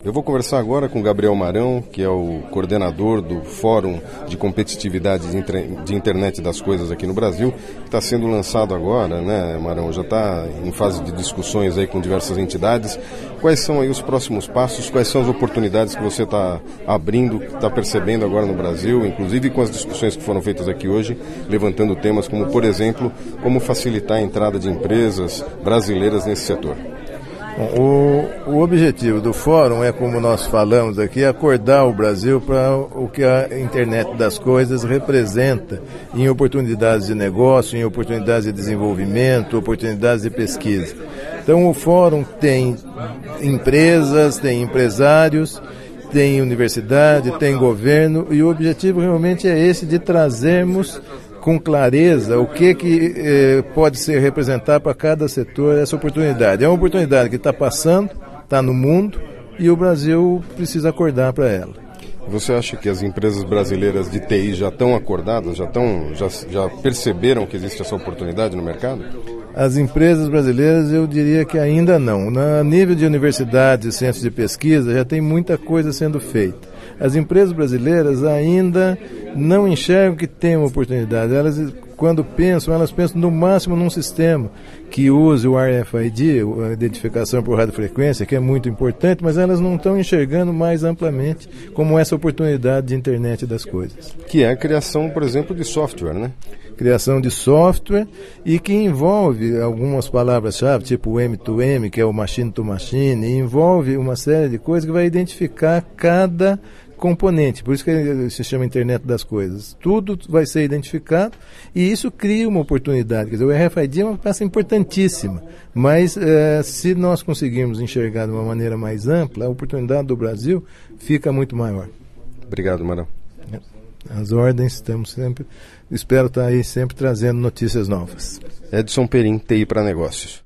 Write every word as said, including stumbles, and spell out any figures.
Eu vou conversar agora com Gabriel Marão, que é o coordenador do Fórum de Competitividade de, Inter... de Internet das Coisas aqui no Brasil, que está sendo lançado agora, né, Marão? Já está em fase de discussões aí com diversas entidades. Quais são aí os próximos passos? Quais são as oportunidades que você está abrindo, está percebendo agora no Brasil, inclusive com as discussões que foram feitas aqui hoje, levantando temas como, por exemplo, como facilitar a entrada de empresas brasileiras nesse setor? O, o objetivo do fórum é, como nós falamos aqui, acordar o Brasil para o que a internet das coisas representa em oportunidades de negócio, em oportunidades de desenvolvimento, oportunidades de pesquisa. Então o fórum tem empresas, tem empresários, tem universidade, tem governo, e o objetivo realmente é esse, de trazermos com clareza o que, que eh, pode ser representar para cada setor essa oportunidade. É uma oportunidade que está passando, está no mundo, e o Brasil precisa acordar para ela. Você acha que as empresas brasileiras de T I já estão acordadas, já, estão, já, já perceberam que existe essa oportunidade no mercado? As empresas brasileiras, eu diria que ainda não. Na nível de universidades e centros de pesquisa, já tem muita coisa sendo feita. As empresas brasileiras ainda não enxergam que tem uma oportunidade. Elas, quando pensam, elas pensam no máximo num sistema que use o R F I D, a identificação por radiofrequência, que é muito importante, mas elas não estão enxergando mais amplamente como essa oportunidade de internet das coisas. Que é a criação, por exemplo, de software, né? Criação de software, e que envolve algumas palavras-chave, tipo o M to M, que é o machine to machine, e envolve uma série de coisas que vai identificar cada componente, por isso que se chama internet das coisas. Tudo vai ser identificado, e isso cria uma oportunidade. Quer dizer, o R F I D é uma peça importantíssima, mas eh, se nós conseguirmos enxergar de uma maneira mais ampla, a oportunidade do Brasil fica muito maior. Obrigado, Marão. As ordens, estamos sempre, espero estar aí sempre trazendo notícias novas. Edson Perim, T I para Negócios.